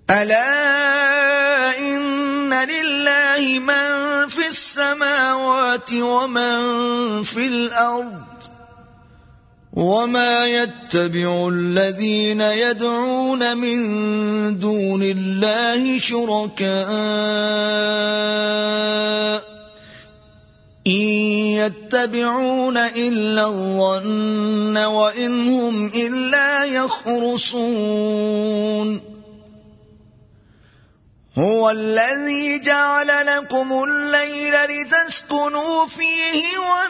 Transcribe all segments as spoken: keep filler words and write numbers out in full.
ألا إن لله من في السماوات ومن في الأرض وما يتبع الذين يدعون من دون الله شركاء إن يتبعون إلا الظن وإن هم إلا يخرصون هو الذي جعل لكم الليل لتسكنوا فيه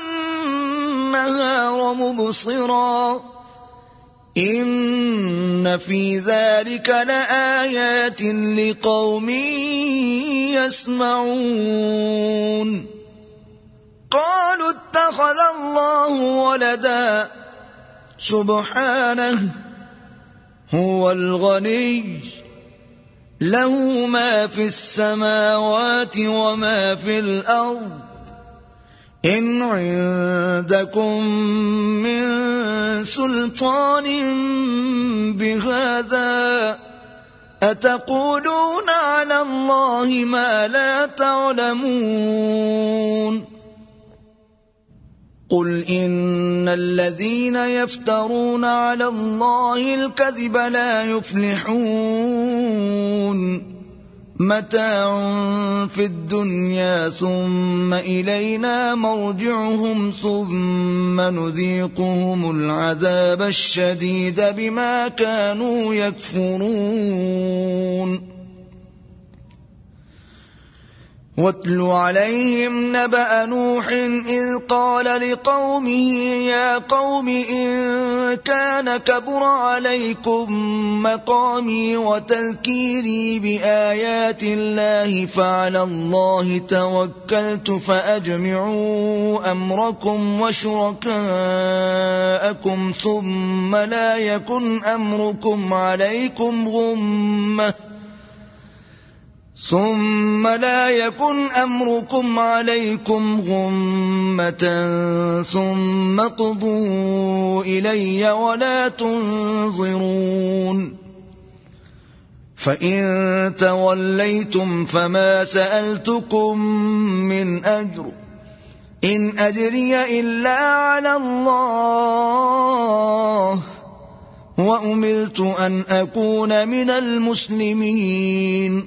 والنهار مبصرا إن في ذلك لآيات لقوم يسمعون قالوا اتخذ الله ولدا سبحانه هو الغني له ما في السماوات وما في الأرض إن عندكم من سلطان بهذا أتقولون على الله ما لا تعلمون قل إن الذين يفترون على الله الكذب لا يفلحون متاع في الدنيا ثم إلينا مرجعهم ثم نذيقهم العذاب الشديد بما كانوا يكفرون واتل عليهم نبأ نوح إذ قال لقومه يا قوم إن كان كبر عليكم مقامي وتذكيري بآيات الله فعلى الله توكلت فأجمعوا أمركم وشركاءكم ثم لا يكن أمركم عليكم غمة ثم لا يكن أمركم عليكم غمة ثم قضوا إلي ولا تنظرون فإن توليتم فما سألتكم من أجر إن أجري إلا على الله وأمرت أن أكون من المسلمين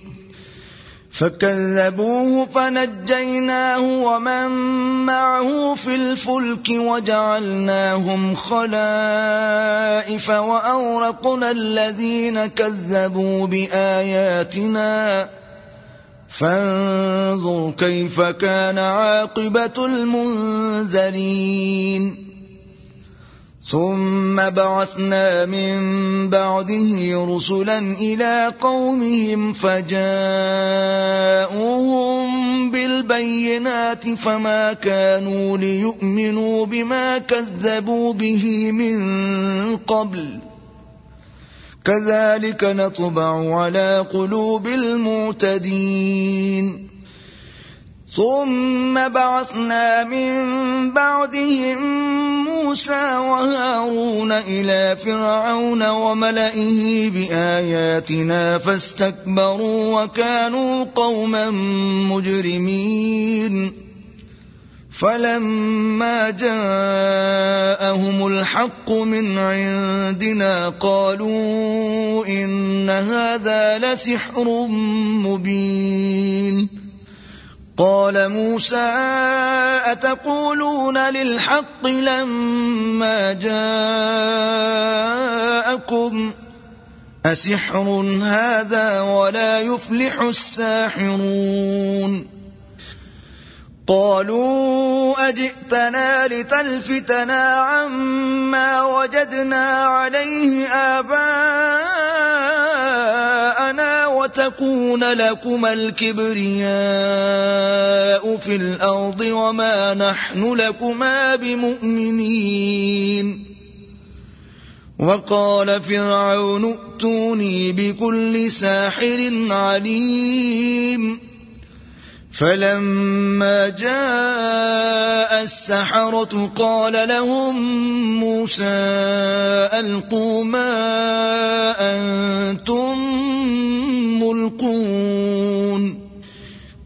فكذبوه فنجيناه ومن معه في الفلك وجعلناهم خلائف وأورقنا الذين كذبوا بآياتنا فانظر كيف كان عاقبة المنذرين ثم بعثنا من بعده رسلا إلى قومهم فجاءوهم بالبينات فما كانوا ليؤمنوا بما كذبوا به من قبل كذلك نطبع على قلوب المعتدين ثم بعثنا من بعدهم موسى وهارون إلى فرعون وملئه بآياتنا فاستكبروا وكانوا قوما مجرمين فلما جاءهم الحق من عندنا قالوا إن هذا لسحر مبين قال موسى أتقولون للحق لما جاءكم أسحر هذا ولا يفلح الساحرون قالوا أجئتنا لتلفتنا عما وجدنا عليه آباءنا وتكون لكما الكبرياء في الأرض وما نحن لكما بمؤمنين وقال فرعون ائتوني بكل ساحر عليم فلما جاء السحرة قال لهم موسى ألقوا ما أنتم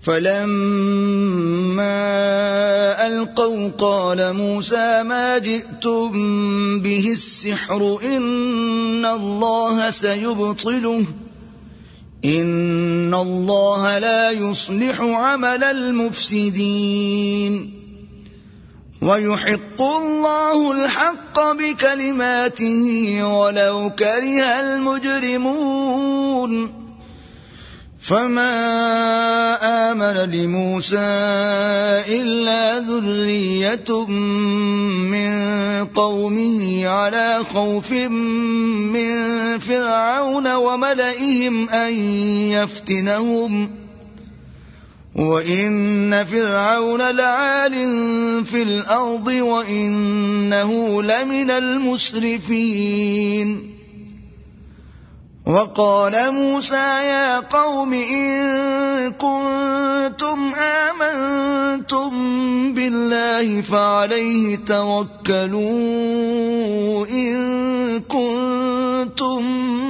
فلما ألقوا قال موسى ما جئتم به السحر إن الله سيبطله إن الله لا يصلح عمل المفسدين ويحق الله الحق بكلماته ولو كره المجرمون فما آمن لموسى إلا ذرية من قومه على خوف من فرعون وملئهم أن يفتنهم وإن فرعون لعال في الأرض وإنه لمن المسرفين وقال موسى يا قوم إن كنتم آمنتم بالله فعليه توكلوا إن كنتم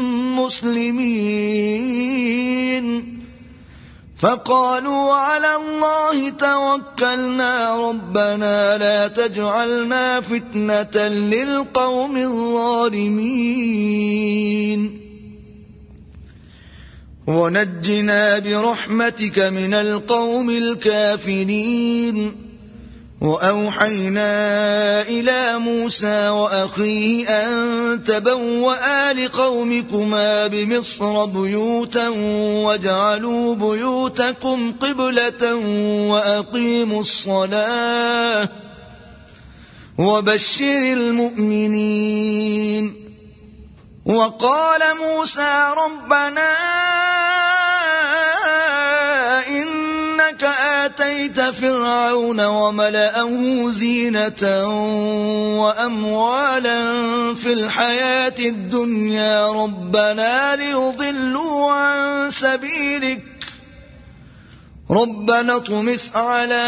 مسلمين فقالوا على الله توكلنا ربنا لا تجعلنا فتنة للقوم الظالمين ونجنا برحمتك من القوم الكافرين وأوحينا إلى موسى وأخيه أن تبوأ لقومكما بمصر بيوتا واجعلوا بيوتكم قبلة وأقيموا الصلاة وبشر المؤمنين وقال موسى ربنا إنك آتيت فرعون وملأه زينة وأموالا في الحياة الدنيا ربنا ليضلوا عن سبيلك ربنا اطمس على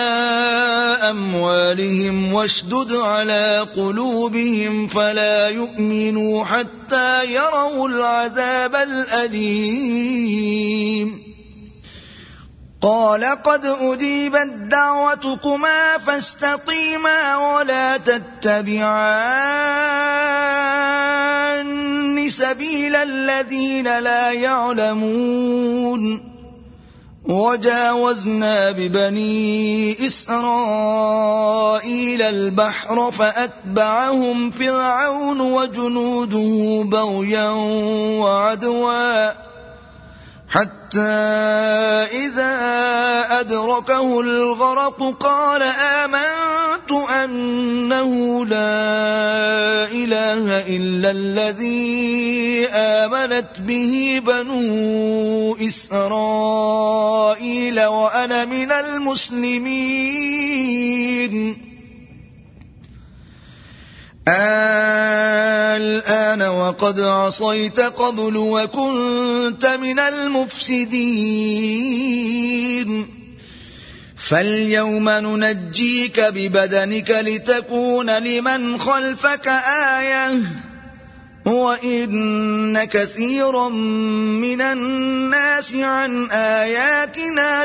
أموالهم واشدد على قلوبهم فلا يؤمنوا حتى يروا العذاب الأليم قال قد أجيبت دعوتكما فاستقيما ولا تتبعان سبيل الذين لا يعلمون وجاوزنا ببني إسرائيل البحر فأتبعهم فرعون وجنوده بغيا وعدوا حتى إذا أدركه الغرق قال آمنت أنه لا إله إلا الذي آمنت به بنو إسرائيل وأنا من المسلمين الآن وقد عصيت قبل وكنت من المفسدين فاليوم ننجيك ببدنك لتكون لمن خلفك آية وإن كثيرا من الناس عن آياتنا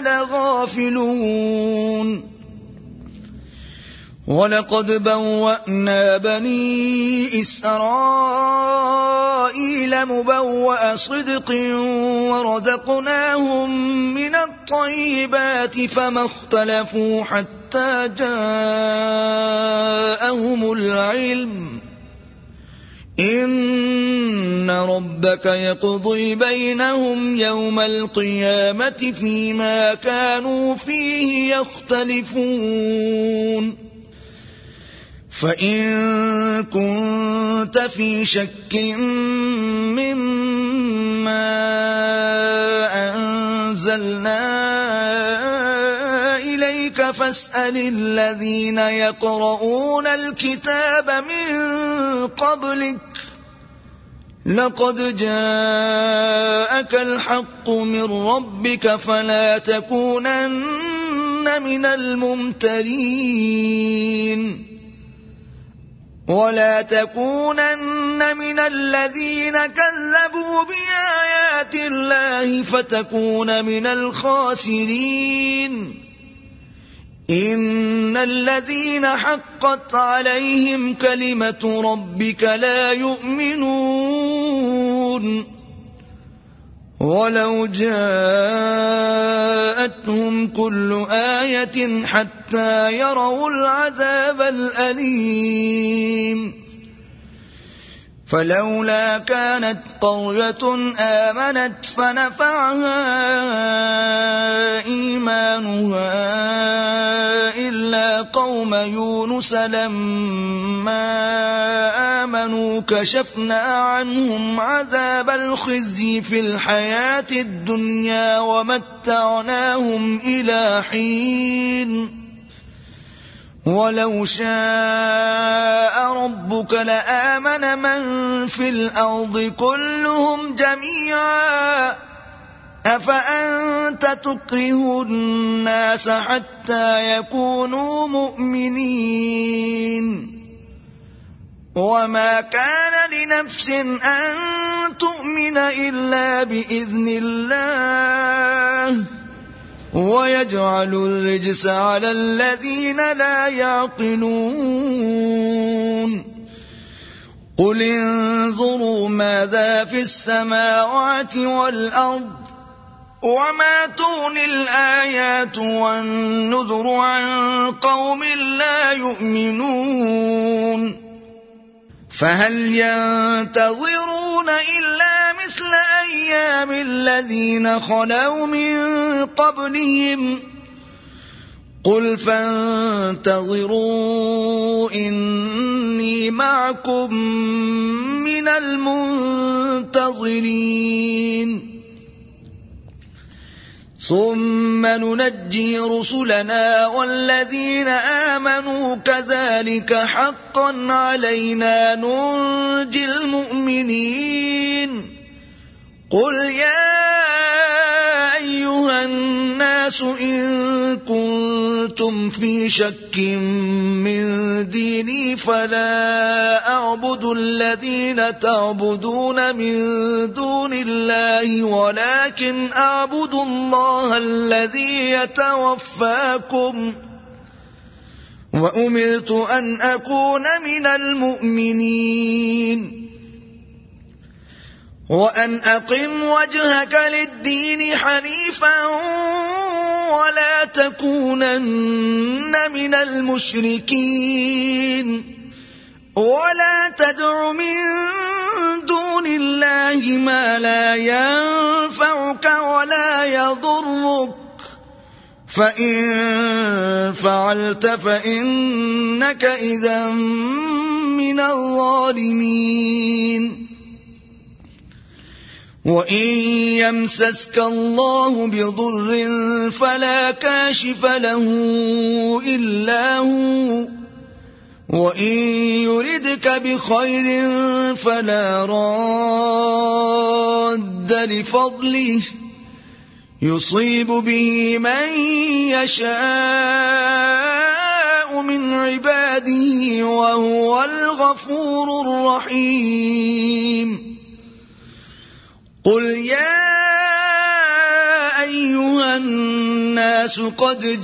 لغافلون ولقد بوأنا بني إسرائيل مبوأ صدق ورزقناهم من الطيبات فما اختلفوا حتى جاءهم العلم إن ربك يقضي بينهم يوم القيامة فيما كانوا فيه يختلفون فإن كنت في شك مما أنزلنا إليك فاسأل الذين يقرؤون الكتاب من قبلك لقد جاءك الحق من ربك فلا تكونن من الممترين ولا تكونن من الذين كذبوا بآيات آيات الله فتكون من الخاسرين إن الذين حقت عليهم كلمة ربك لا يؤمنون ولو جاءتهم كل آية حتى يروا العذاب الأليم فلولا كانت قرية آمنت فنفعها إيمانها إلا قوم يونس لما آمنوا كشفنا عنهم عذاب الخزي في الحياة الدنيا ومتعناهم إلى حين ولو شاء ربك لآمن من في الأرض كلهم جميعا أفأنت تكره الناس حتى يكونوا مؤمنين وما كان لنفس أن تؤمن إلا بإذن الله ويجعل الرجس على الذين لا يعقلون قل انظروا ماذا في السماوات والأرض وما تغني الآيات والنذر عن قوم لا يؤمنون فهل ينتظرون إلا مثل أيام الذين خلوا من قبلهم قل فانتظروا إني معكم من المنتظرين ثم ننجي رسلنا والذين آمنوا كذلك حقا علينا ننجي المؤمنين قل يا أيها الناس إن كنتم في شك من ديني فلا أعبد الذين تعبدون من دون الله ولكن أعبد الله الذي يتوفاكم وأمرت أن أكون من المؤمنين وأن أقم وجهك للدين حنيفا ولا تكونن من المشركين ولا تدع من دون الله ما لا ينفعك ولا يضرك فإن فعلت فإنك إذا من الظالمين وإن يمسسك الله بضر فلا كاشف له إلا هو وإن يردك بخير فلا راد لفضله يصيب به من يشاء من عباده وهو الغفور الرحيم قل يا أيها الناس قد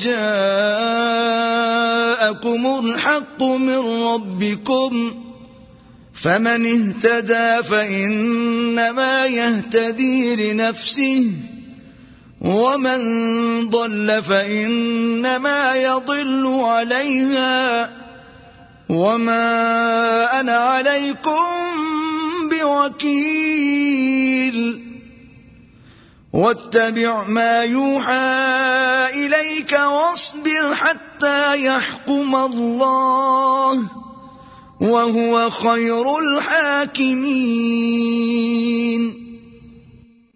جاءكم الحق من ربكم فمن اهتدى فإنما يهتدي لنفسه ومن ضل فإنما يضل عليها وما أنا عليكم بوكيل واتبع ما يوحى إليك واصبر حتى يحكم الله وهو خير الحاكمين